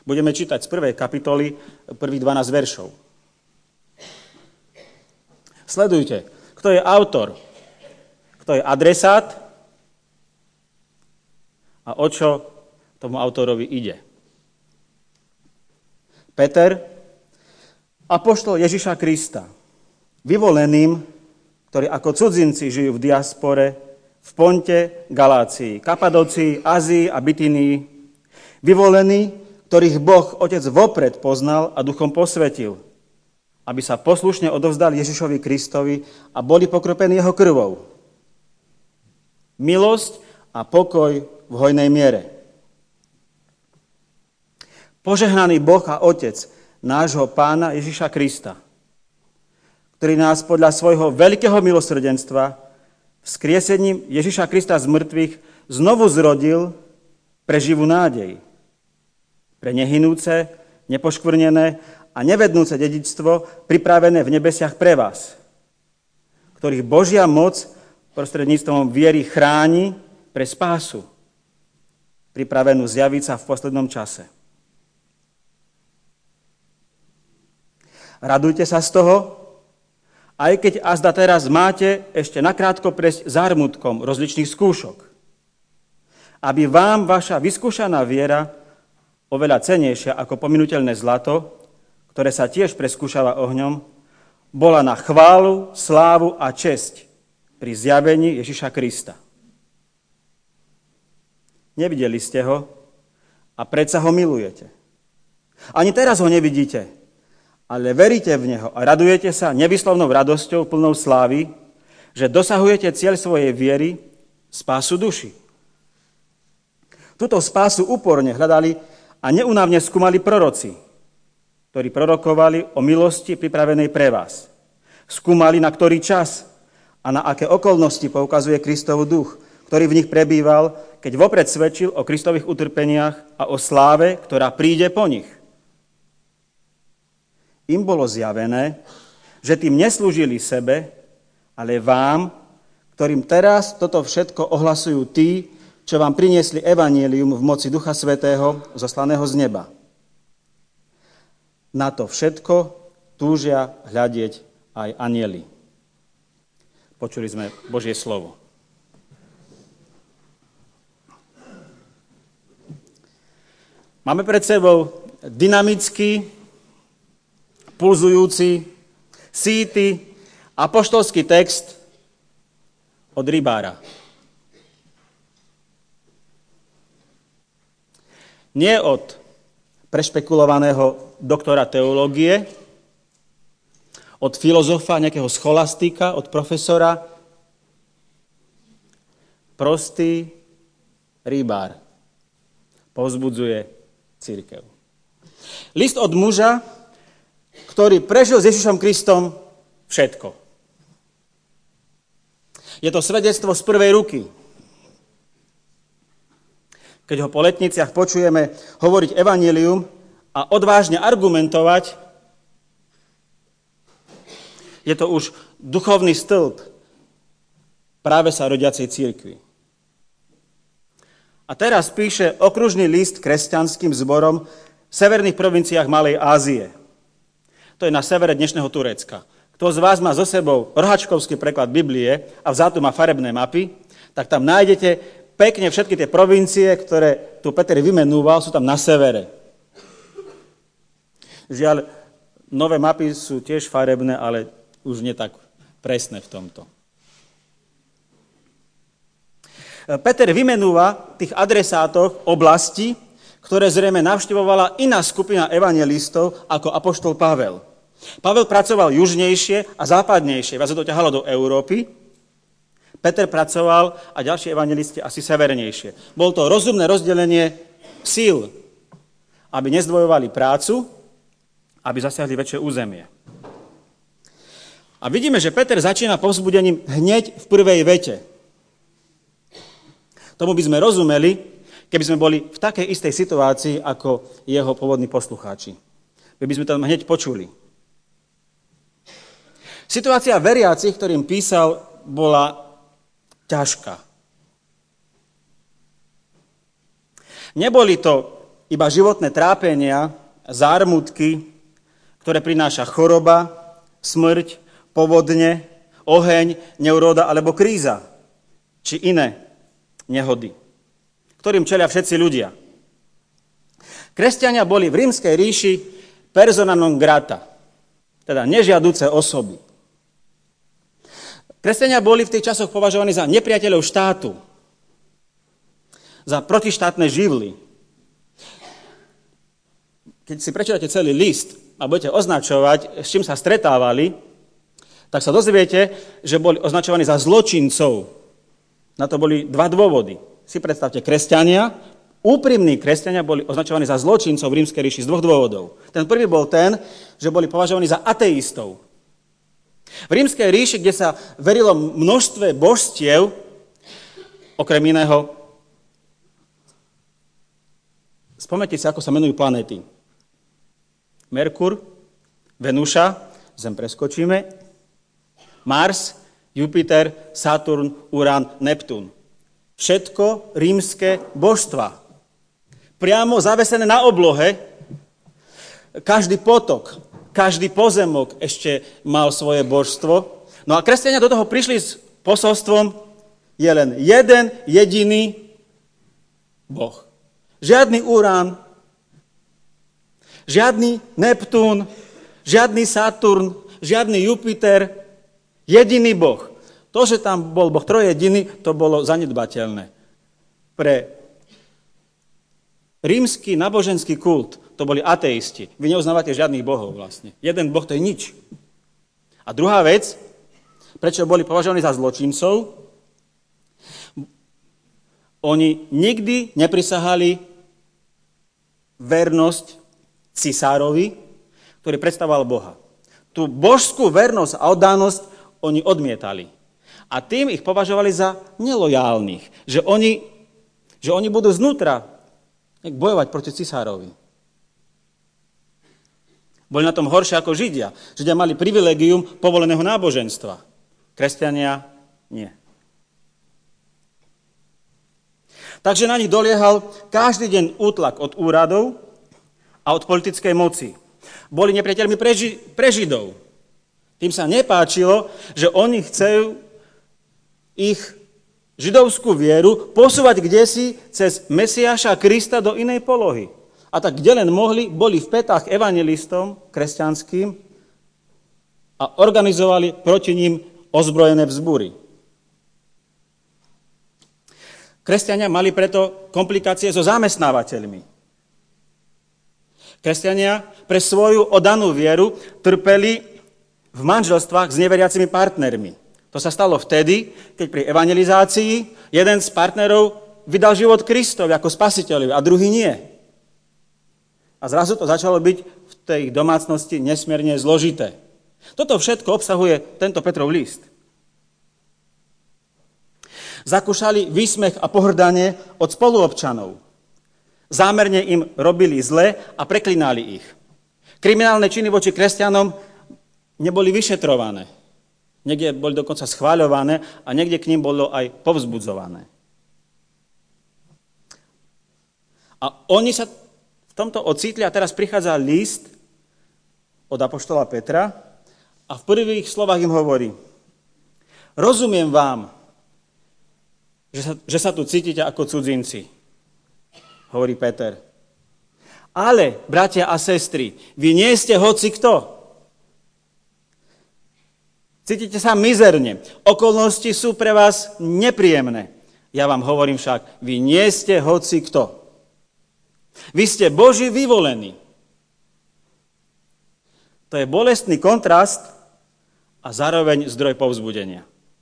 Budeme čítať z 1. kapitoly prvých 12 veršov. Sledujte, kto je autor, kto je adresát a o čo tomu autorovi ide. Peter, apoštol Ježiša Krista, vyvoleným, ktorí ako cudzinci žijú v diaspore, v Ponte, Galácii, Kapadócii, Ázii a Bitínii, vyvolení, ktorých Boh Otec vopred poznal a duchom posvetil, aby sa poslušne odovzdali Ježišovi Kristovi a boli pokropení jeho krvou. Milosť a pokoj v hojnej miere. Požehnaný Boh a Otec nášho Pána Ježiša Krista, ktorý nás podľa svojho veľkého milosrdenstva vzkriesením Ježiša Krista z mŕtvych znovu zrodil pre živú nádej, pre nehynúce, nepoškvrnené a nevednúce dedičstvo pripravené v nebesiach pre vás, ktorých Božia moc prostredníctvom viery chráni pre spásu, pripravenú zjaviť sa v poslednom čase. Radujte sa z toho, aj keď azda teraz máte ešte nakrátko prejsť zármutkom rozličných skúšok, aby vám vaša vyskúšaná viera, oveľa cennejšia ako pominuteľné zlato, ktoré sa tiež preskúšava ohňom, bola na chválu, slávu a česť pri zjavení Ježiša Krista. Nevideli ste ho a predsa ho milujete. Ani teraz ho nevidíte, ale veríte v neho a radujete sa nevyslovnou radosťou plnou slávy, že dosahujete cieľ svojej viery, spásu duši. Túto spásu úporne hľadali a neúnavne skúmali proroci, ktorí prorokovali o milosti pripravenej pre vás. Skúmali, na ktorý čas a na aké okolnosti poukazuje Kristov duch, ktorý v nich prebýval, keď vopred svedčil o Kristových utrpeniach a o sláve, ktorá príde po nich. Im bolo zjavené, že tým neslúžili sebe, ale vám, ktorým teraz toto všetko ohlasujú tí, čo vám priniesli evanjelium v moci Ducha Svätého, zoslaného z neba. Na to všetko túžia hľadieť aj anjeli. Počuli sme Božie slovo. Máme pred sebou dynamický, pulzujúci, síty, apoštolský text od rybára. Nie od prešpekulovaného doktora teológie, od filozofa, nejakého scholastika, od profesora. Prostý rybár povzbudzuje cirkev. List od muža, ktorý prežil s Ježišom Kristom všetko. Je to svedectvo z prvej ruky. Keď ho po letniciach počujeme hovoriť evanjelium a odvážne argumentovať, je to už duchovný stĺp práve sa rodiacej cirkvi. A teraz píše okružný list kresťanským zborom v severných provinciách Malej Ázie. To je na severe dnešného Turecka. Kto z vás má so sebou rohačkovský preklad Biblie a vzadu má farebné mapy, tak tam nájdete pekne všetky tie provincie, ktoré tu Peter vymenúval, sú tam na severe. Žiaľ, nové mapy sú tiež farebné, ale už nie tak presné v tomto. Peter vymenúva tých adresátoch oblasti, ktoré zrejme navštevovala iná skupina evanjelistov ako apoštol Pavel. Pavel pracoval južnejšie a západnejšie, vás to ťahalo do Európy. Peter pracoval a ďalší evanjelisti asi severnejšie. Bol to rozumné rozdelenie síl, aby nezdvojovali prácu, aby zasiahli väčšie územie. A vidíme, že Peter začína povzbudením hneď v prvej vete. Tomu by sme rozumeli, keby sme boli v takej istej situácii ako jeho pôvodní poslucháči. By sme to hneď počuli. Situácia veriacich, ktorým písal, bola ťažká. Neboli to iba životné trápenia, zármutky, ktoré prináša choroba, smrť, povodne, oheň, neuróda alebo kríza, či iné nehody, ktorým čelia všetci ľudia. Kresťania boli v Rímskej ríši persona non grata, teda nežiaduce osoby. Kresťania boli v tých časoch považovaní za nepriateľov štátu, za protištátne živly. Keď si prečítate celý list a budete označovať, s čím sa stretávali, tak sa dozviete, že boli označovaní za zločincov. Na to boli dva dôvody. Si predstavte, kresťania, úprimní kresťania boli označovaní za zločincov v Rímskej ríši z dvoch dôvodov. Ten prvý bol ten, že boli považovaní za ateistov. V Rímskej ríši, kde sa verilo množstve božstiev, okrem iného, spomeňte si, ako sa menujú planéty. Merkur, Venuša, Zem preskočíme, Mars, Jupiter, Saturn, Urán, Neptún. Všetko rímske božstva. Priamo zavesené na oblohe. Každý potok, každý pozemok ešte mal svoje božstvo. No a kresťania do toho prišli s posolstvom, je len jeden jediný Boh. Žiadny Urán, žiadny Neptún, žiadny Saturn, žiadny Jupiter, jediný Boh. To, že tam bol Boh trojediný, to bolo zanedbateľné. Pre rímsky náboženský kult to boli ateisti. Vy neuznávate žiadnych bohov vlastne. Jeden Boh to je nič. A druhá vec, prečo boli považovaní za zločincov, oni nikdy neprisahali vernosť cisárovi, ktorý predstavoval Boha. Tú božskú vernosť a oddanosť oni odmietali. A tým ich považovali za nelojálnych. Že oni budú znútra bojovať proti cisárovi. Boli na tom horšie ako Židia. Židia mali privilegium povoleného náboženstva. Kresťania nie. Takže na nich doliehal každý deň útlak od úradov a od politickej moci. Boli nepriateľmi pre Židov. Tým sa nepáčilo, že oni chcú ich židovskú vieru posúvať kdesi cez Mesiáša Krista do inej polohy. A tak kde len mohli, boli v pätách evanjelistom kresťanským a organizovali proti ním ozbrojené vzbúry. Kresťania mali preto komplikácie so zamestnávateľmi. Kresťania pre svoju oddanú vieru trpeli v manželstvách s neveriacimi partnermi. To sa stalo vtedy, keď pri evangelizácii jeden z partnerov vydal život Kristovi ako spasiteľovi a druhý nie. A zrazu to začalo byť v tej domácnosti nesmierne zložité. Toto všetko obsahuje tento Petrov list. Zakúšali výsmech a pohrdanie od spoluobčanov. Zámerne im robili zle a preklinali ich. Kriminálne činy voči kresťanom neboli vyšetrované. Niekde boli dokonca schváľované a niekde k ním bolo aj povzbudzované. A oni sa v tomto ocitli a teraz prichádza list od apoštola Petra a v prvých slovách im hovorí: rozumiem vám, že sa tu cítite ako cudzinci, hovorí Peter. Ale, bratia a sestry, vy nie ste hoci kto. Cítite sa mizerne. Okolnosti sú pre vás nepríjemné. Ja vám hovorím však, vy nie ste hoci kto. Vy ste Boží vyvolení. To je bolestný kontrast a zároveň zdroj povzbudenia.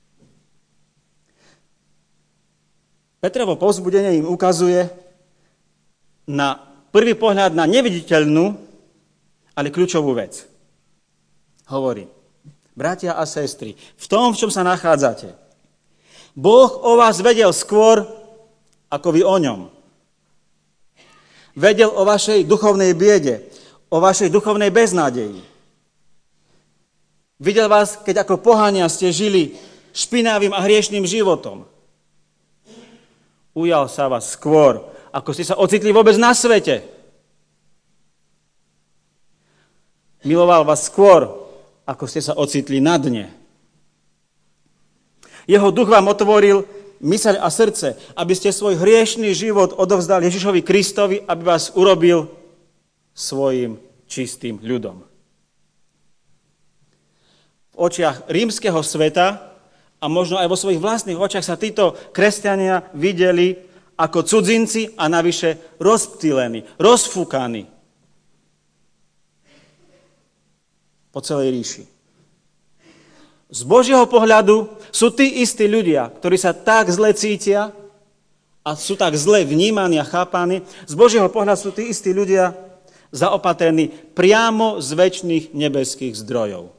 Petrovo povzbudenie im ukazuje na prvý pohľad na neviditeľnú, ale kľúčovú vec. Hovorí: bratia a sestry, v tom, v čom sa nachádzate, Boh o vás vedel skôr, ako vy o ňom. Vedel o vašej duchovnej biede, o vašej duchovnej beznádeji. Videl vás, keď ako pohania ste žili špinavým a hriešným životom. Ujal sa vás skôr, ako ste sa ocitli vôbec na svete. Miloval vás skôr, ako ste sa ocitli na dne. Jeho duch vám otvoril myseľ a srdce, aby ste svoj hriešný život odovzdali Ježišovi Kristovi, aby vás urobil svojim čistým ľudom. V očiach rímskeho sveta a možno aj vo svojich vlastných očiach sa títo kresťania videli ako cudzinci a navyše rozptýlení, rozfúkaní po celej ríši. Z Božieho pohľadu sú tí istí ľudia, ktorí sa tak zle cítia a sú tak zle vnímaní a chápaní. Z Božieho pohľadu sú tí istí ľudia zaopatrení priamo z večných nebeských zdrojov.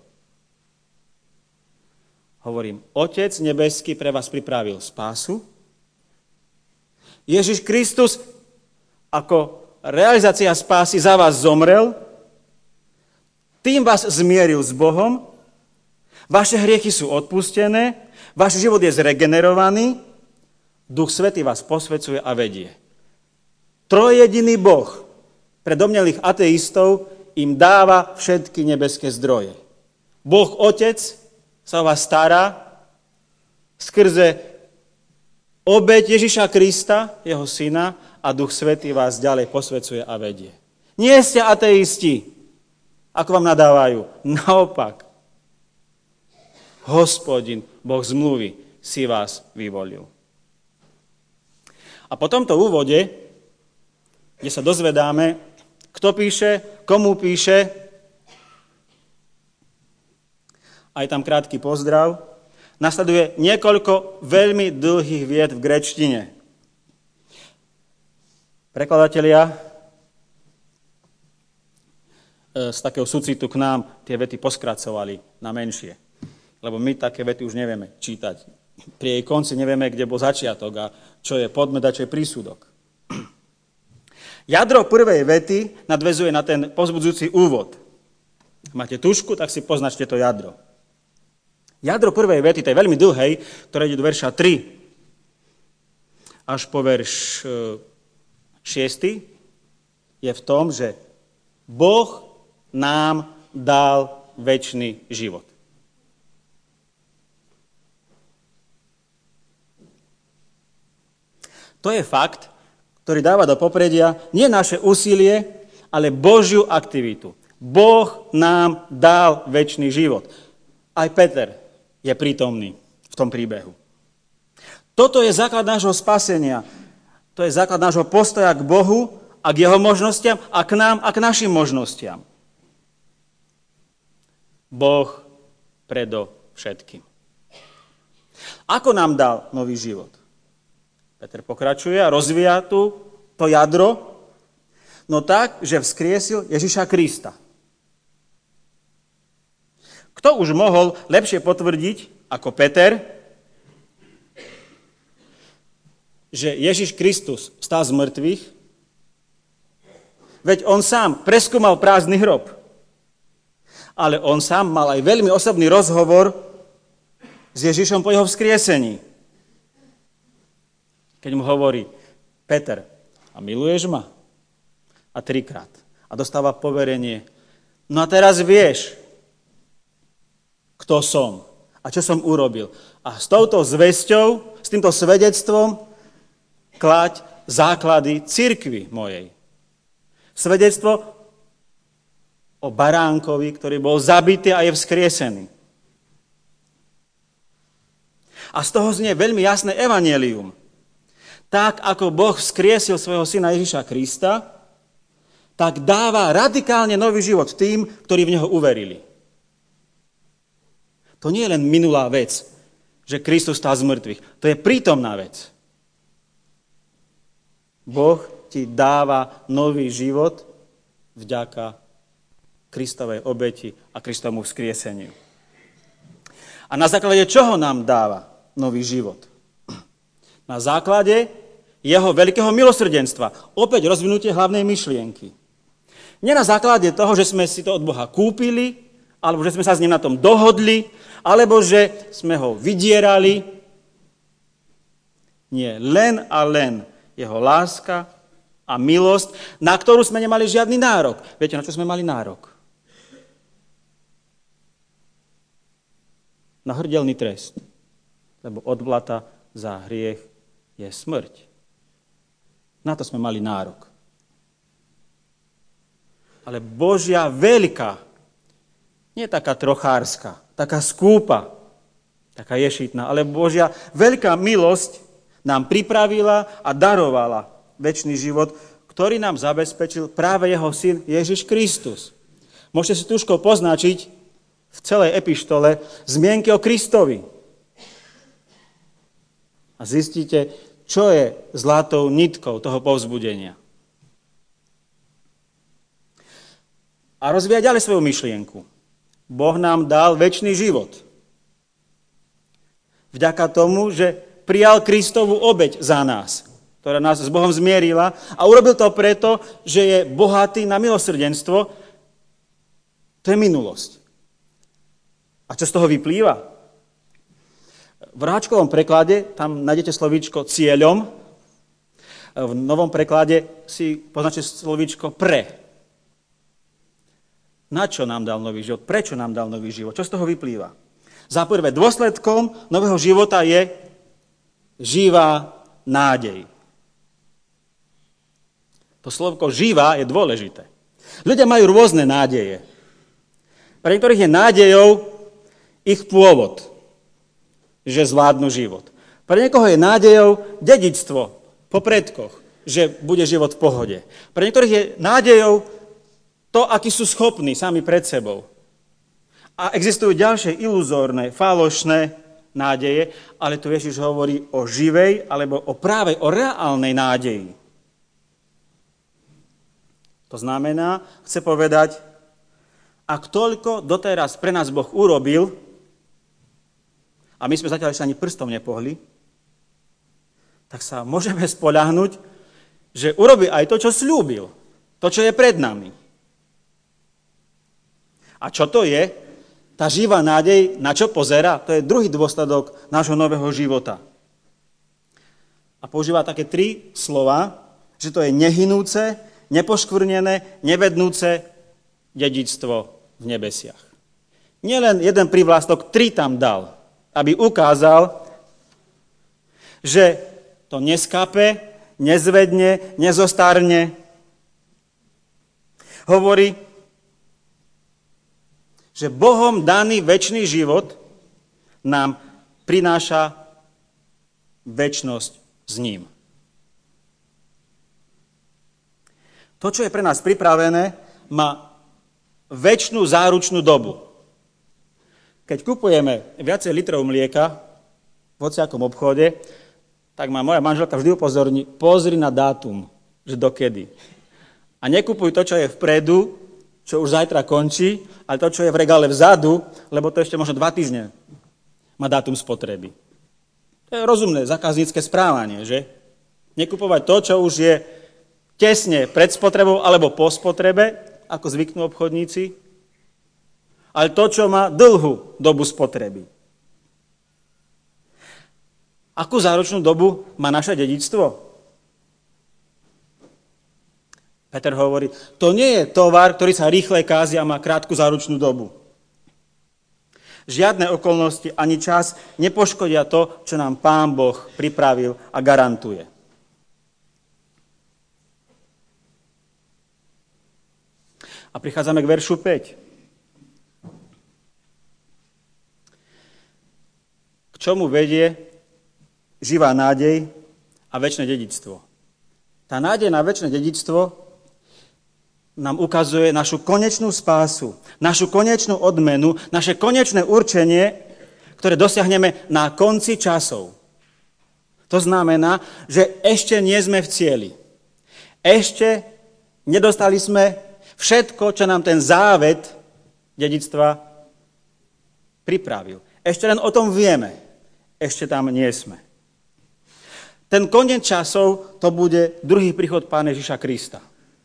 Hovorím, Otec nebeský pre vás pripravil spásu. Ježiš Kristus ako realizácia spásy za vás zomrel, tým vás zmieril s Bohom, vaše hriechy sú odpustené, váš život je zregenerovaný, Duch Svätý vás posvecuje a vedie. Trojjediný Boh pre domnelých ateistov im dáva všetky nebeské zdroje. Boh Otec sa o vás stará skrze obeť Ježiša Krista, jeho syna, a Duch Svätý vás ďalej posvecuje a vedie. Nie ste ateisti, ako vám nadávajú. Naopak, Hospodin, Boh zmluvy, si vás vyvolil. A po tomto úvode, kde sa dozvedáme, kto píše, komu píše, aj tam krátky pozdrav, nasleduje niekoľko veľmi dlhých viet v gréčtine. Prekladatelia z takého súcitu k nám tie vety poskracovali na menšie. Lebo my také vety už nevieme čítať. Pri jej konci nevieme, kde bol začiatok a čo je podmet a čo je prísudok. Jadro prvej vety nadväzuje na ten povzbudzujúci úvod. Ak máte tušku, tak si poznačte to jadro. Jadro prvej vety, tej veľmi dlhej, ktorá ide do verša 3 až po verš 6, je v tom, že Boh nám dal večný život. To je fakt, ktorý dáva do popredia nie naše úsilie, ale Božiu aktivitu. Boh nám dal večný život. Aj Peter je prítomný v tom príbehu. Toto je základ nášho spasenia. To je základ nášho postoja k Bohu a k jeho možnostiam a k nám a k našim možnostiam. Boh predovšetkým. Ako nám dal nový život? Peter pokračuje a rozvíja to jadro, no tak, že vzkriesil Ježiša Krista. Kto už mohol lepšie potvrdiť ako Peter, že Ježiš Kristus vstal z mŕtvych? Veď on sám preskúmal prázdny hrob. Ale on sám mal aj veľmi osobný rozhovor s Ježišom po jeho vzkriesení. Keď mu hovorí, Peter, a miluješ ma? A 3-krát. A dostáva poverenie. No a teraz vieš, kto som a čo som urobil. A s touto zvesťou, s týmto svedectvom klaď základy cirkvi mojej. Svedectvo o baránkovi, ktorý bol zabitý a je vzkriesený. A z toho znie veľmi jasné evanjelium. Tak, ako Boh vzkriesil svojho syna Ježiša Krista, tak dáva radikálne nový život tým, ktorí v neho uverili. To nie je len minulá vec, že Kristus stál z mŕtvych. To je prítomná vec. Boh ti dáva nový život vďaka Kristovej obeti a Kristovu vzkrieseniu. A na základe čoho nám dáva nový život? Na základe jeho veľkého milosrdenstva. Opäť rozvinutie hlavnej myšlienky. Nie na základe toho, že sme si to od Boha kúpili, alebo že sme sa s ním na tom dohodli, alebo že sme ho vydierali. Nie, len a len jeho láska a milosť, na ktorú sme nemali žiadny nárok. Viete, na čo sme mali nárok? na hrdelný trest. Lebo odplata za hriech je smrť. Na to sme mali nárok. Ale Božia veľká, nie taká trochárska, taká skúpa, taká ješitná, ale Božia veľká milosť nám pripravila a darovala večný život, ktorý nám zabezpečil práve jeho syn Ježiš Kristus. Môžete si tužkou poznačiť v celej epištole zmienky o Kristovi. A zistíte, čo je zlatou nitkou toho povzbudenia. A rozvíja ďalej svoju myšlienku. Boh nám dal večný život. Vďaka tomu, že prijal Kristovu obeť za nás, ktorá nás s Bohom zmierila a urobil to preto, že je bohatý na milosrdenstvo. To je minulosť. A čo z toho vyplýva? V Ráčkovom preklade tam nájdete slovíčko cieľom, v novom preklade si poznáte slovíčko pre. Na čo nám dal nový život? Prečo nám dal nový život? Čo z toho vyplýva? Za prvé, dôsledkom nového života je živá nádej. To slovko živá je dôležité. Ľudia majú rôzne nádeje. Pre niektorých je nádejou ich pôvod, že zvládnu život. Pre niekoho je nádejou dedičstvo po predkoch, že bude život v pohode. Pre niektorých je nádejou to, akí sú schopní sami pred sebou. A existujú ďalšie iluzórne, falošné nádeje, ale tu Ježiš hovorí o živej, alebo práve o reálnej nádeji. To znamená, chce povedať, ak toľko doteraz pre nás Boh urobil, a my sme zatiaľ ešte ani prstom nepohli, tak sa môžeme spoľahnúť, že urobí aj to, čo sľúbil. To, čo je pred nami. A čo to je? Tá živá nádej, na čo pozerá? To je druhý dôsledok nášho nového života. A používa také 3 slova, že to je nehynúce, nepoškvrnené, nevednúce dedičstvo v nebesiach. Nielen jeden prívlastok, 3 tam dal, aby ukázal, že to neskape, nezvedne, nezostarne. Hovorí, že Bohom daný večný život nám prináša večnosť s ním. To, čo je pre nás pripravené, má večnú záručnú dobu. Keď kupujeme viacej litrov mlieka v hociakom obchode, tak ma moja manželka vždy upozorní, pozri na dátum, že dokedy. A nekupuj to, čo je vpredu, čo už zajtra končí, ale to, čo je v regále vzadu, lebo to ešte možno 2 týždne má dátum spotreby. To je rozumné zákaznícke správanie, že? Nekupovať to, čo už je tesne pred spotrebou alebo po spotrebe, ako zvyknú obchodníci, ale to, čo má dlhú dobu spotreby. Akú záručnú dobu má naše dedičstvo? Peter hovorí, to nie je tovar, ktorý sa rýchle kázi a má krátku záručnú dobu. Žiadne okolnosti ani čas nepoškodia to, čo nám Pán Boh pripravil a garantuje. A prichádzame k veršu 5. K čomu vedie živá nádej a večné dedičstvo? Tá nádej na večné dedičstvo nám ukazuje našu konečnú spásu, našu konečnú odmenu, naše konečné určenie, ktoré dosiahneme na konci časov. To znamená, že ešte nie sme v cieli. Ešte nedostali sme všetko, čo nám ten závet dedičstva pripravil. Ešte len o tom vieme. Ešte tam nie sme. Ten koniec časov to bude druhý príchod Pána Ježiša Krista.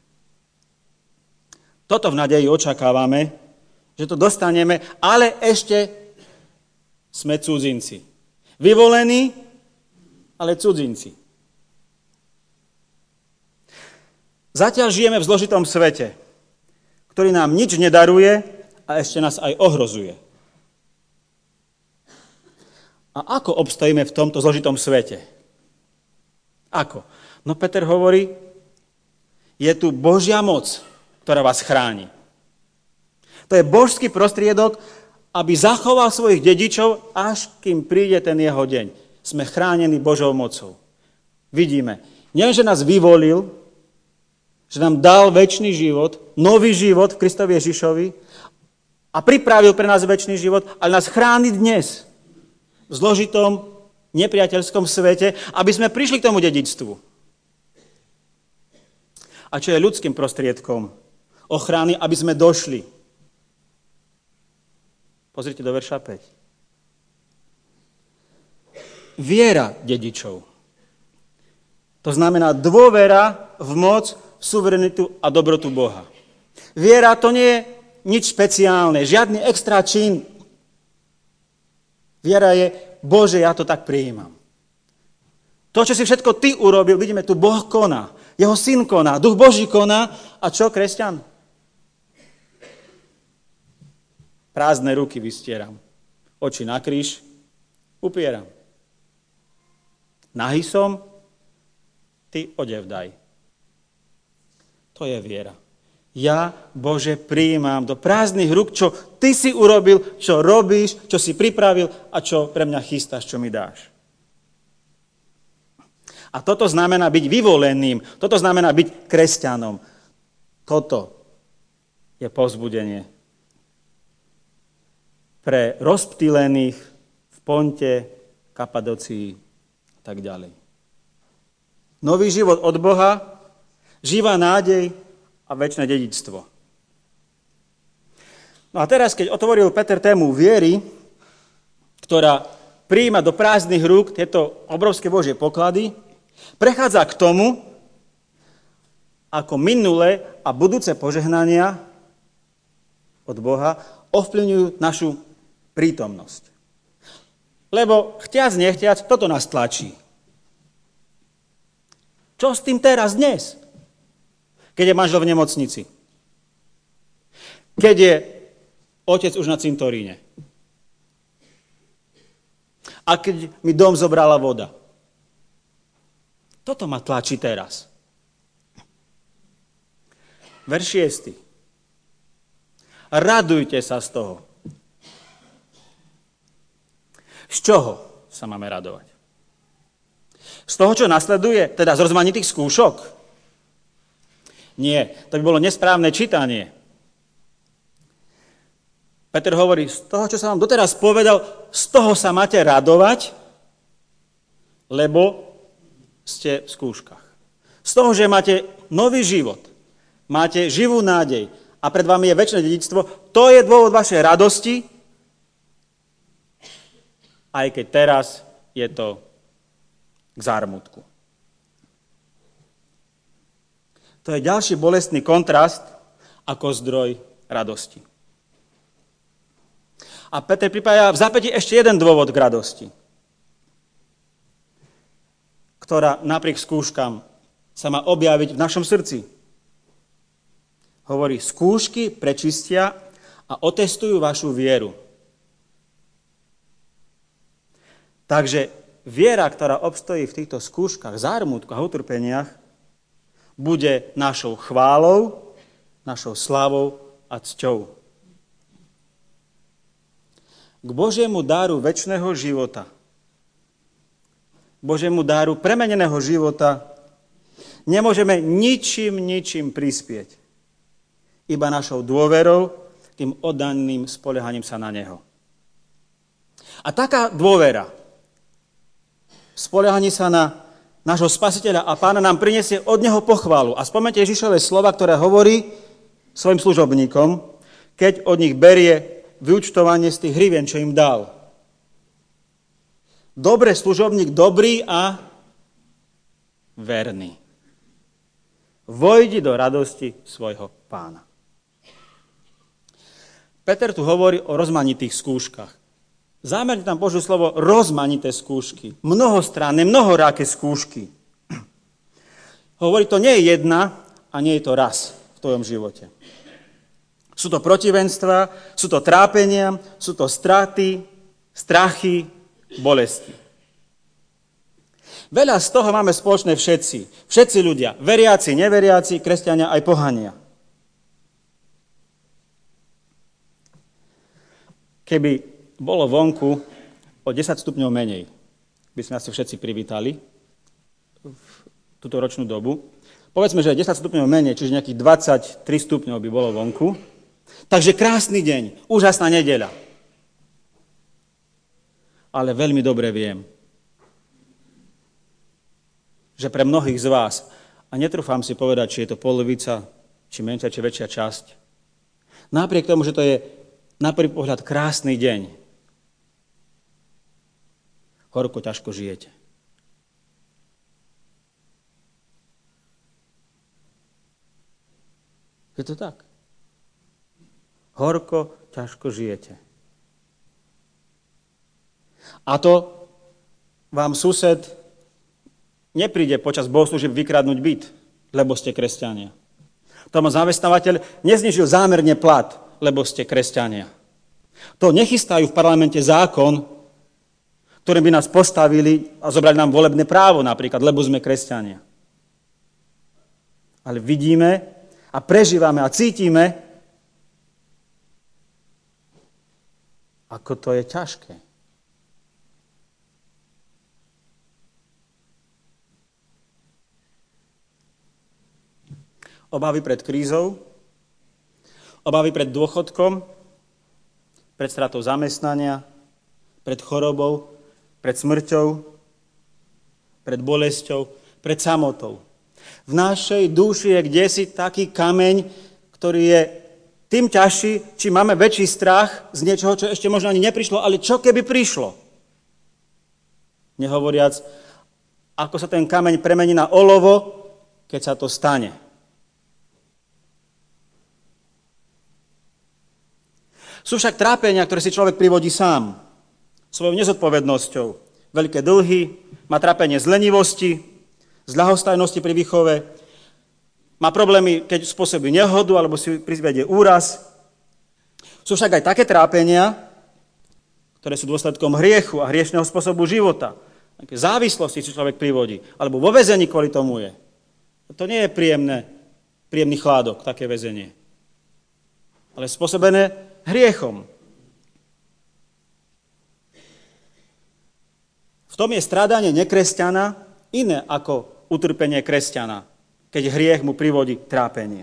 Toto v nádeji očakávame, že to dostaneme, ale ešte sme cudzinci. Vyvolení, ale cudzinci. Zatiaľ žijeme v zložitom svete, ktorý nám nič nedaruje a ešte nás aj ohrozuje. A ako obstojíme v tomto zložitom svete? Ako? No Peter hovorí, je tu Božia moc, ktorá vás chráni. To je božský prostriedok, aby zachoval svojich dedičov, až kým príde ten jeho deň. Sme chránení Božou mocou. Vidíme, nielenže nás vyvolil, že nám dal večný život, nový život v Kristovi Ježišovi a pripravil pre nás večný život, ale nás chráni dnes v zložitom, nepriateľskom svete, aby sme prišli k tomu dedičstvu. A čo je ľudským prostriedkom ochrany, aby sme došli. Pozrite do verša 5. Viera dedičov. To znamená dôvera v moc, suverenitu a dobrotu Boha. Viera to nie je nič špeciálne, žiadny extra čin. Viera je, Bože, ja to tak prijímam. To, čo si všetko ty urobil, vidíme, tu Boh koná. Jeho syn koná, duch Boží koná. A čo, kresťan? Prázdne ruky vystieram. Oči na kríž upieram. Nahý som, ty odev daj. To je viera. Ja, Bože, prijímam do prázdnych rúk, čo ty si urobil, čo robíš, čo si pripravil a čo pre mňa chystáš, čo mi dáš. A toto znamená byť vyvoleným, toto znamená byť kresťanom. Toto je povzbudenie pre rozptýlených v Ponte, Kapadocii a tak ďalej. Nový život od Boha, živá nádej a večné dedičstvo. No a teraz, keď otvoril Peter tému viery, ktorá prijíma do prázdnych rúk tieto obrovské Božie poklady, prechádza k tomu, ako minulé a budúce požehnania od Boha ovplyvňujú našu prítomnosť. Lebo chtiac, nechtiac, toto nás tlačí. Čo s tým teraz dnes? Keď je manžel v nemocnici. Keď je otec už na cintoríne. A keď mi dom zobrala voda. Toto ma tlačí teraz. Verš 6. Radujte sa z toho. Z čoho sa máme radovať? Z toho, čo nasleduje, teda z rozmanitých skúšok? Nie, to by bolo nesprávne čítanie. Peter hovorí, z toho, čo som vám doteraz povedal, z toho sa máte radovať, lebo ste v skúškach. Z toho, že máte nový život, máte živú nádej a pred vami je večné dedičstvo, to je dôvod vašej radosti, aj keď teraz je to k zármutku. To je ďalší bolestný kontrast ako zdroj radosti. A Peter pripája v zápäti ešte jeden dôvod k radosti, ktorá napriek skúškam sa má objaviť v našom srdci. Hovorí, skúšky prečistia a otestujú vašu vieru. Takže viera, ktorá obstojí v týchto skúškach, zármutkoch a utrpeniach, bude našou chválou, našou slávou a cťou. K Božiemu dáru večného života, Božiemu dáru premeneného života nemôžeme ničím prispieť. Iba našou dôverou, tým oddaným spoliehaním sa na Neho. A taká dôvera, spoliehanie sa na nášho Spasiteľa a Pána nám prinesie od Neho pochvalu. A spomeňte Ježišove slova, ktoré hovorí svojim služobníkom, keď od nich berie vyúčtovanie z tých hrivien, čo im dal. Dobre, služobník, dobrý a verný. Vojdi do radosti svojho Pána. Peter tu hovorí o rozmanitých skúškach. Zámerne tam Božie slovo rozmanité skúšky. Mnohostranné, mnohoráke skúšky. Hovorí, to nie je jedna a nie je to raz v tvojom živote. Sú to protivenstva, sú to trápenia, sú to straty, strachy, bolesti. Veľa z toho máme spoločné všetci. Všetci ľudia, veriaci, neveriaci, kresťania aj pohania. Keby bolo vonku o 10 stupňov menej, by sme asi všetci privítali v túto ročnú dobu. Povedzme, že 10 stupňov menej, čiže nejakých 23 stupňov by bolo vonku. Takže krásny deň, úžasná nedeľa. Ale veľmi dobre viem, že pre mnohých z vás, a netrúfam si povedať, či je to polovica, či menšia, či väčšia časť, napriek tomu, že to je na prvý pohľad krásny deň, horko ťažko žijete. Je to tak? Horko ťažko žijete. A to vám sused nepríde počas bohoslúžieb vykradnúť byt, lebo ste kresťania. Tomu zamestnávateľ neznižil zámerne plat, lebo ste kresťania. To nechystajú v parlamente zákon, ktorým by nás postavili a zobrali nám volebné právo napríklad, lebo sme kresťania. Ale vidíme a prežívame a cítime, ako to je ťažké. Obavy pred krízou, obavy pred dôchodkom, pred stratou zamestnania, pred chorobou, pred smrťou, pred bolesťou, pred samotou. V našej duši je kdesi taký kameň, ktorý je tým ťažší, či máme väčší strach z niečoho, čo ešte možno ani neprišlo, ale čo keby prišlo? Nehovoriac, ako sa ten kameň premení na olovo, keď sa to stane. Sú však trápenia, ktoré si človek privodí sám, svojou nezodpovednosťou. Veľké dlhy, má trápenie z lenivosti, z ľahostajnosti pri výchove, má problémy, keď spôsobí nehodu alebo si prizvedie úraz. Sú však aj také trápenia, ktoré sú dôsledkom hriechu a hriešného spôsobu života. Také závislosti si človek privodí, alebo vo väzení kvôli tomu je. To nie je príjemný chládok, také väzenie. Ale spôsobené hriechom. V tom je strádanie nekresťana iné ako utrpenie kresťana, keď hriech mu privodí trápenie.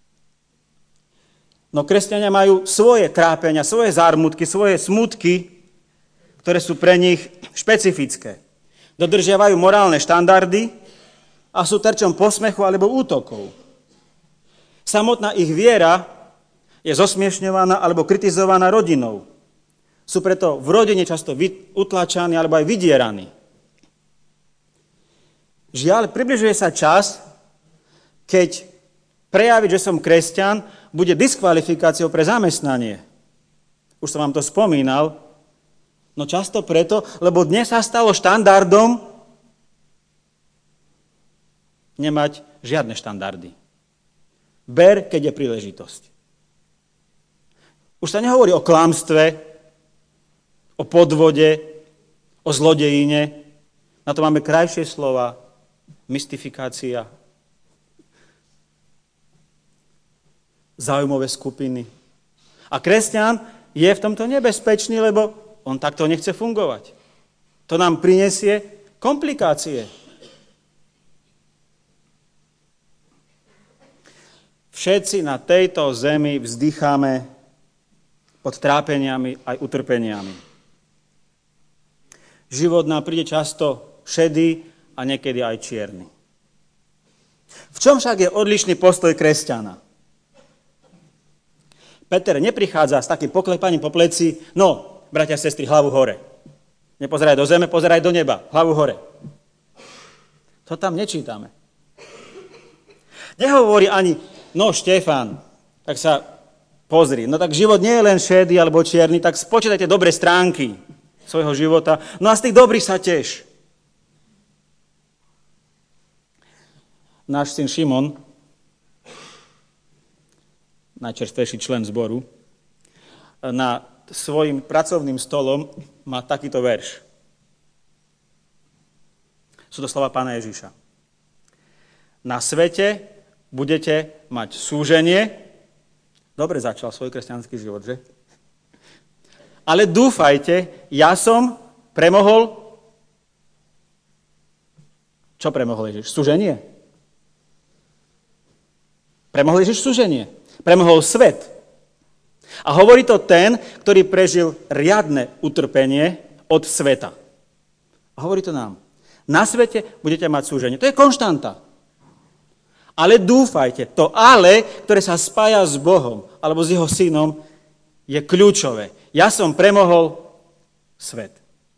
No kresťania majú svoje trápenia, svoje zármutky, svoje smutky, ktoré sú pre nich špecifické. Dodržiavajú morálne štandardy a sú terčom posmechu alebo útokov. Samotná ich viera je zosmiešňovaná alebo kritizovaná rodinou. Sú preto v rodine často utlačaní alebo aj vydieraní. Žiaľ, približuje sa čas, keď prejaviť, že som kresťan, bude diskvalifikáciou pre zamestnanie. Už som vám to spomínal, no často preto, lebo dnes sa stalo štandardom nemať žiadne štandardy. Ber, keď je príležitosť. Už sa nehovorí o klamstve, o podvode, o zlodejine. Na to máme krajšie slova, mystifikácia, záujmové skupiny. A kresťan je v tomto nebezpečný, lebo on takto nechce fungovať. To nám prinesie komplikácie. Všetci na tejto zemi vzdycháme pod trápeniami aj utrpeniami. Život nám príde často šedý a niekedy aj čierny. V čom však je odlišný postoj kresťana? Peter neprichádza s takým poklepaním po pleci, no, bratia a sestry, hlavu hore. Nepozeraj do zeme, pozeraj do neba, hlavu hore. To tam nečítame. Nehovorí ani, no Štefan, tak sa pozri, no tak život nie je len šedý alebo čierny, tak spočítajte dobré stránky svojho života, no a z tých dobrých sa teš. Náš syn Šimon, najčerstvejší člen zboru, na svojím pracovným stolom má takýto verš. Sú to slova Pána Ježiša. Na svete budete mať súženie. Dobre začal svoj kresťanský život, že? Ale dúfajte, ja som premohol... Čo premohol Ježiš? Súženie? Premohol Ježiš súženie. Premohol svet. A hovorí to ten, ktorý prežil riadne utrpenie od sveta. A hovorí to nám. Na svete budete mať súženie. To je konštanta. Ale dúfajte, to ale, ktoré sa spája s Bohom alebo s jeho synom, je kľúčové. Ja som premohol svet.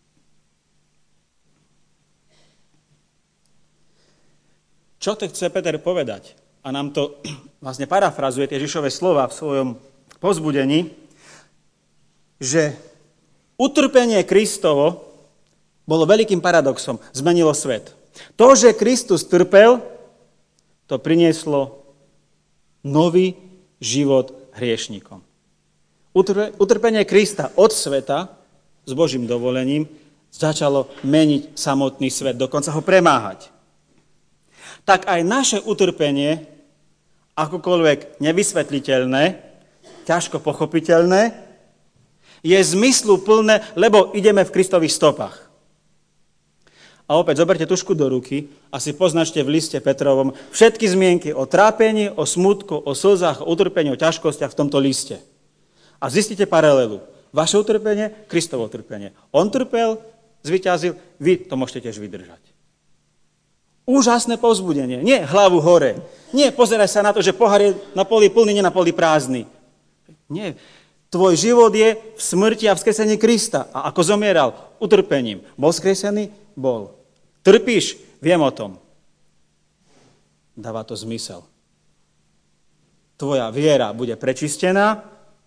Čo to chce Peter povedať? A nám to vlastne parafrazuje Ježišove slova v svojom povzbudení, že utrpenie Kristovo bolo veľkým paradoxom, zmenilo svet. To, že Kristus trpel, to prinieslo nový život hriešnikom. Utrpenie Krista od sveta s Božím dovolením začalo meniť samotný svet, dokonca ho premáhať. Tak aj naše utrpenie, akokoľvek nevysvetliteľné, ťažko pochopiteľné, je zmysluplné, lebo ideme v Kristových stopách. A opäť zoberte tušku do ruky a si poznačte v liste Petrovom všetky zmienky o trápení, o smutku, o slzách, o utrpení, o ťažkostiach v tomto liste. A zistite paralelu. Vaše utrpenie, Kristovo utrpenie. On trpel, zvíťazil, vy to môžete tiež vydržať. Úžasné povzbudenie. Nie hlavu hore. Nie pozeraj sa na to, že pohár je na poli plný, nie na poli prázdny. Nie. Tvoj život je v smrti a vzkresení Krista. A ako zomieral? Utrpením. Bol vzkresený? Bol. Trpíš? Viem o tom. Dáva to zmysel. Tvoja viera bude prečistená.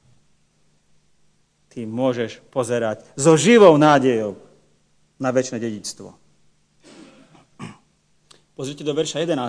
Ty môžeš pozerať so živou nádejou na večné dedičstvo. Pozrite do verša 11.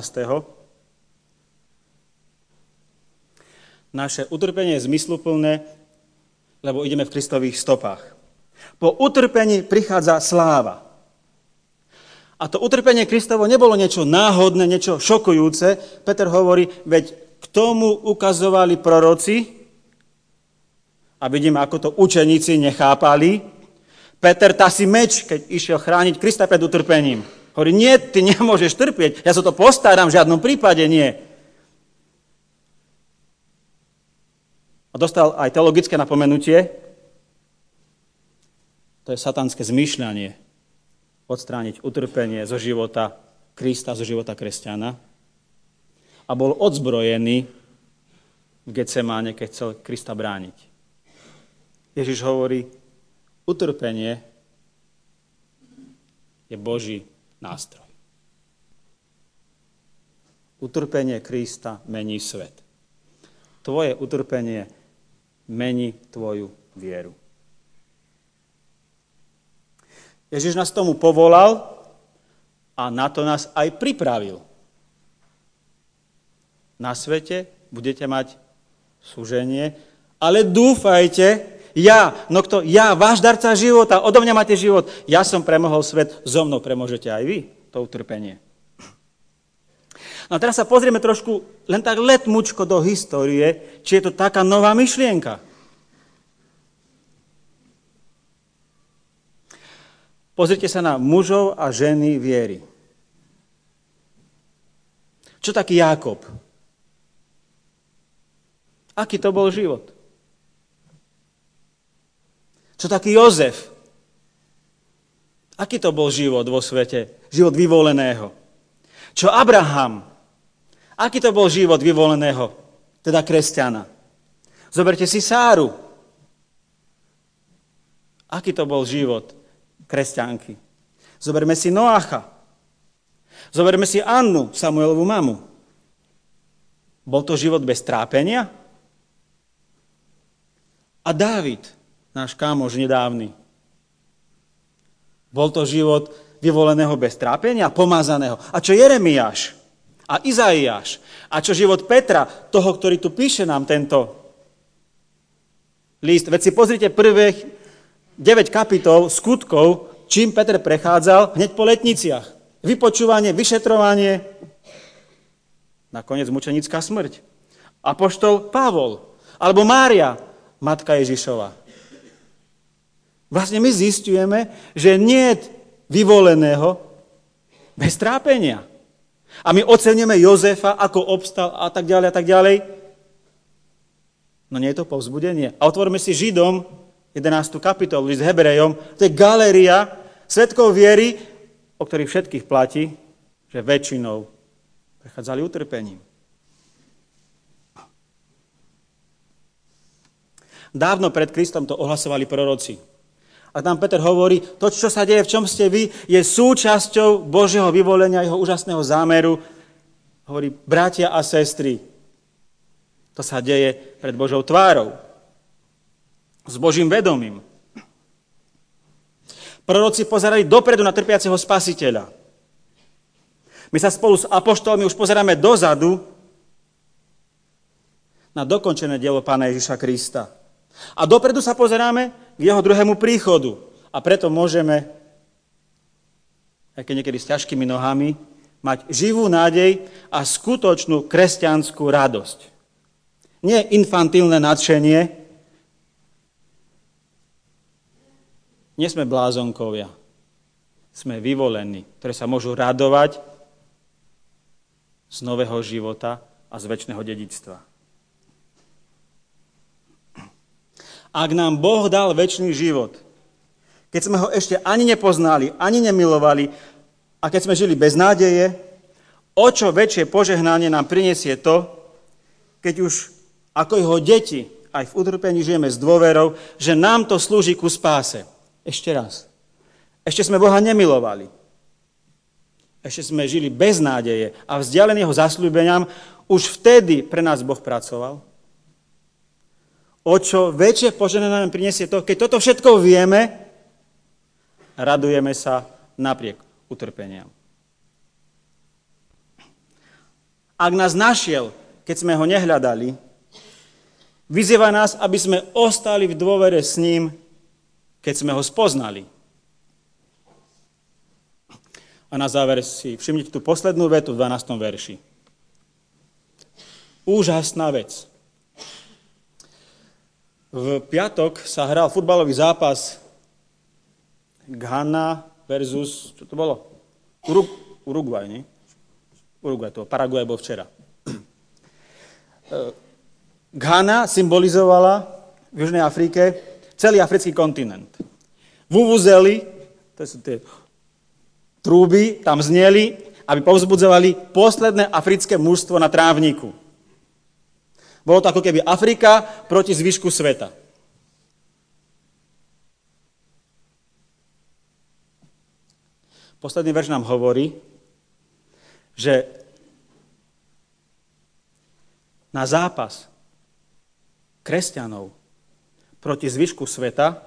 Naše utrpenie je zmysluplné, lebo ideme v Kristových stopách. Po utrpení prichádza sláva. A to utrpenie Kristovo nebolo niečo náhodné, niečo šokujúce. Peter hovorí, veď k tomu ukazovali proroci, a vidíme, ako to učeníci nechápali. Peter tasí meč, keď išiel chrániť Krista pred utrpením. Hovorí, nie, ty nemôžeš trpieť, ja sa to postaram, v žiadnom prípade nie. A dostal aj teologické napomenutie, to je satanské zmýšľanie, odstrániť utrpenie zo života Krista, zo života kresťana. A bol odzbrojený v Getsemáne, keď chcel Krista brániť. Ježiš hovorí, utrpenie je Boží nástroj. Utrpenie Krista mení svet. Tvoje utrpenie mení tvoju vieru. Ježiš nás tomu povolal a na to nás aj pripravil. Na svete budete mať súženie, ale dúfajte, ja, váš darca života, odo mňa máte život, ja som premohol svet, so mnou premôžete aj vy to utrpenie. No a teraz sa pozrieme trošku len tak letmučko do histórie, či je to taká nová myšlienka. Pozrite sa na mužov a ženy viery. Čo taký Jákob? Aký to bol život? Čo taký Jozef? Aký to bol život vo svete? Život vyvoleného. Čo Abraham? Aký to bol život vyvoleného, teda kresťana? Zoberte si Sáru. Aký to bol život kresťanky? Zoberme si Noacha. Zoberme si Annu, Samuelovú mamu. Bol to život bez trápenia? A Dávid, náš kámoš nedávny. Bol to život vyvoleného bez trápenia, pomazaného. A čo Jeremiáš a Izaiáš? A čo život Petra, toho, ktorý tu píše nám tento list? Veď si pozrite prvých 9 kapitol skutkov, čím Peter prechádzal hneď po letniciach. vypočúvanie, vyšetrovanie, nakoniec mučenická smrť. Apoštol Pavol, alebo Mária, matka Ježišova. Vlastne my zisťujeme, že nie je vyvoleného bez trápenia. A my oceníme Jozefa, ako obstal a tak ďalej a tak ďalej. No nie je to povzbudenie. A otvoríme si Židom 11. kapitolu, list Hebrejom. To je galéria svedkov viery, o ktorých všetkých platí, že väčšinou prechádzali utrpením. Dávno pred Kristom to ohlasovali proroci. A tam Peter hovorí, to, čo sa deje, v čom ste vy, je súčasťou Božieho vyvolenia, jeho úžasného zámeru. Hovorí, bratia a sestry, to sa deje pred Božou tvárou. S Božím vedomím. Proroci pozerali dopredu na trpiaceho Spasiteľa. My sa spolu s apoštolmi už pozeráme dozadu na dokončené dielo Pána Ježiša Krista. A dopredu sa pozeráme k jeho druhému príchodu. A preto môžeme, aj keď niekedy s ťažkými nohami, mať živú nádej a skutočnú kresťanskú radosť. Nie infantilné nadšenie. Nie sme blázonkovia. Sme vyvolení, ktorí sa môžu radovať z nového života a z večného dedičstva. Ak nám Boh dal večný život, keď sme ho ešte ani nepoznali, ani nemilovali a keď sme žili bez nádeje, o čo väčšie požehnanie nám prinesie to, keď už ako jeho deti aj v utrpení žijeme s dôverou, že nám to slúži ku spáse. Ešte raz. Ešte sme Boha nemilovali. Ešte sme žili bez nádeje a vzdialení jeho zasľúbeniam, už vtedy pre nás Boh pracoval. O čo väčšie požehnanie nám prinesie to, keď toto všetko vieme, radujeme sa napriek utrpeniam. Ak nás našiel, keď sme ho nehľadali, vyzýva nás, aby sme ostali v dôvere s ním, keď sme ho spoznali. A na záver si všimnite tú poslednú vetu v 12. verši. Úžasná vec. V piatok sa hral futbalový zápas Ghana versus, čo to bolo? Uruguay, nie? Uruguay, to Paraguay bol včera. Ghana symbolizovala v Južnej Afrike celý africký kontinent. Vuvuzely, to sú tie trúby, tam zneli, aby povzbudzovali posledné africké mužstvo na trávniku. Bolo to ako keby Afrika proti zvyšku sveta. Posledný verš nám hovorí, že na zápas kresťanov proti zvyšku sveta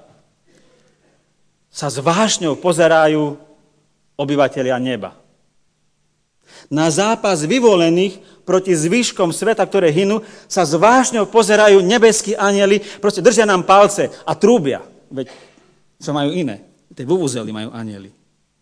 sa s vášňou pozerajú obyvatelia neba. Na zápas vyvolených proti zvyškom sveta, ktoré hynú, sa s vášňou pozerajú nebeskí anjeli, proste držia nám palce a trúbia. Veď, čo majú iné? Tie vuvuzely majú anjeli.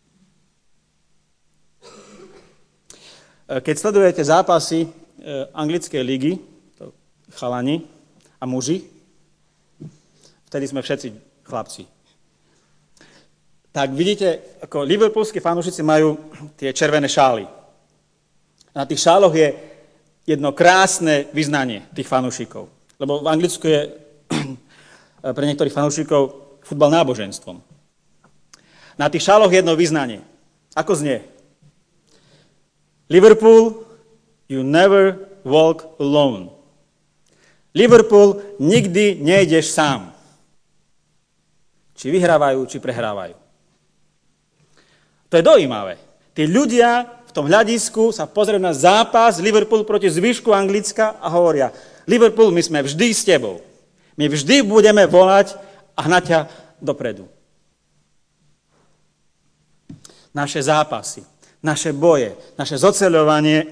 Keď sledujete zápasy anglickej ligy, to chalani a muži, vtedy sme všetci chlapci, tak vidíte, ako liverpoolskí fanúšici majú tie červené šály. Na tých šáloch je jedno krásne vyznanie tých fanúšikov. Lebo v Anglicku je pre niektorých fanúšikov futbal náboženstvom. Na tých šáloch je jedno vyznanie. Ako znie? Liverpool, you never walk alone. Liverpool, nikdy nejdeš sám. Či vyhrávajú, či prehrávajú. To je dojímavé. Tí ľudia v tom hľadisku sa pozrieť na zápas Liverpool proti zvyšku Anglicka a hovoria, Liverpool, my sme vždy s tebou. My vždy budeme volať a hnať ťa dopredu. Naše zápasy, naše boje, naše zoceľovanie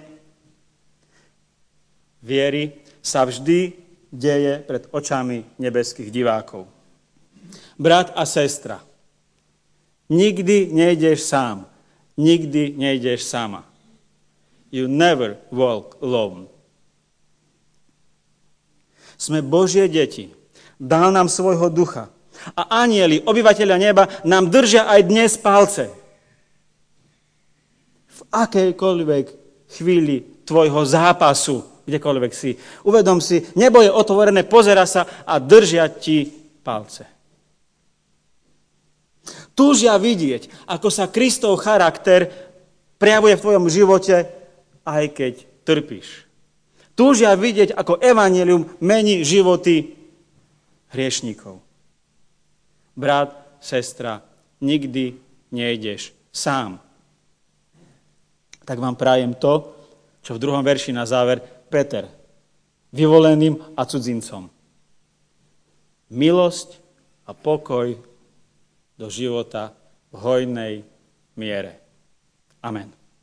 viery sa vždy deje pred očami nebeských divákov. Brat a sestra, nikdy nejdeš sám. Nikdy nejdeš sama. You never walk alone. Sme Božie deti. Dal nám svojho ducha. A anjeli, obyvateľia neba, nám držia aj dnes palce. V akejkoľvek chvíli tvojho zápasu, kdekoľvek si, uvedom si, nebo je otvorené, pozera sa a držia ti palce. Túžia vidieť, ako sa Kristov charakter prejavuje v tvojom živote, aj keď trpíš. Túžia vidieť, ako evanjelium mení životy hriešníkov. Brat, sestra, nikdy nejdeš sám. Tak vám prajem to, čo v 2. verši na záver Peter, vyvoleným a cudzincom. Milosť a pokoj do života v hojnej miere. Amen.